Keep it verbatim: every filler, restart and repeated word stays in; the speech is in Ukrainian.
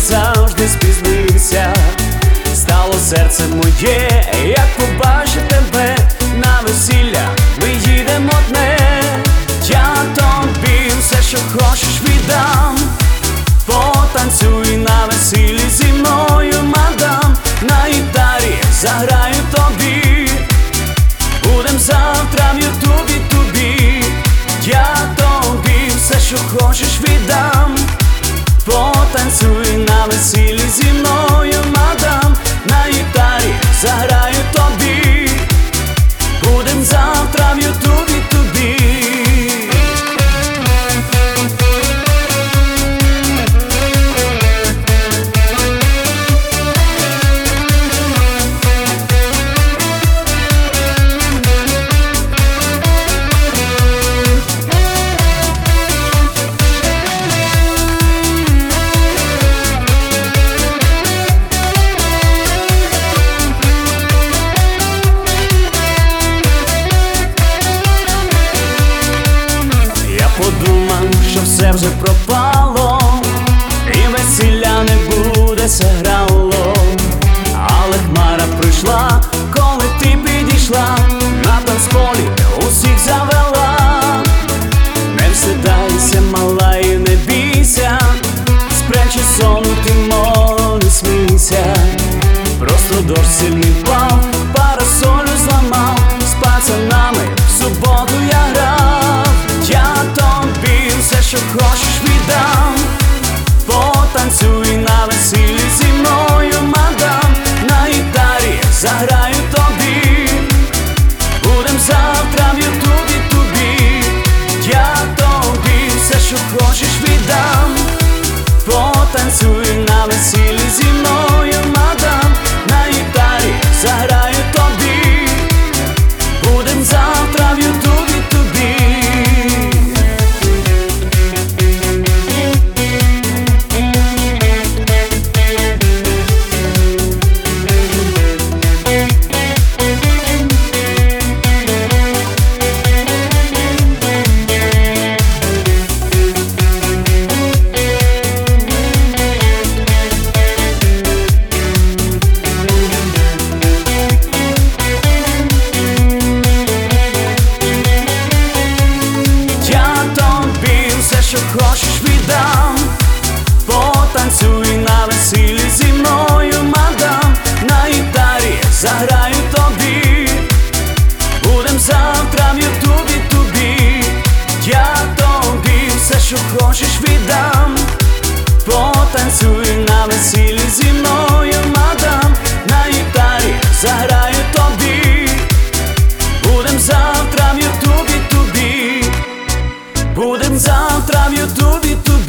завжди спізнився. Стало серце моє, як побачив тебе на весілля, ми їдемо одне. Я тобі все, що хочеш, віддам. Потанцюй на весіллі зі мною, мадам. На гітарі заграю тобі. Будем завтра в ютубі тобі. Я тобі все, що хочеш, віддам. Потанцюй на весіллі зі мною, мадам. На гітарі заграю тобі. Будем завтра в ютубі тобі. Подумав, що все вже пропало, і весілля не буде зіграло. Але хмара прийшла, коли ти підійшла, на танцполі усіх завела. Не встидайся, мала, і не бійся, спрячи сон, ти молі, смійся. Просто дощ сильний впав, парасолю зламав, з пацанами в суботу я грав. Я тобі все, що хочеш, віддам. Потанцюй на весіллі зі мною, мадам. На гітарі заграю тобі. Будем завтра в ютубі тобі. Я тобі все, що хочеш, віддам. Потанцюй на весіллі зі мною, мадам. На гітарі заграю тобі. Будем завтра в ютубі тобі. Що хочеш, віддам. Потанцюй на весіллі зі мною, мадам. На гітарі заграю тобі. Будем завтра в ютубі тобі. Я тобі все, що хочеш, віддам. Потанцюй на весіллі зі мною, мадам. На гітарі заграю тобі. Будем завтра в ютубі тобі. Будем завтра в ютубі тобі.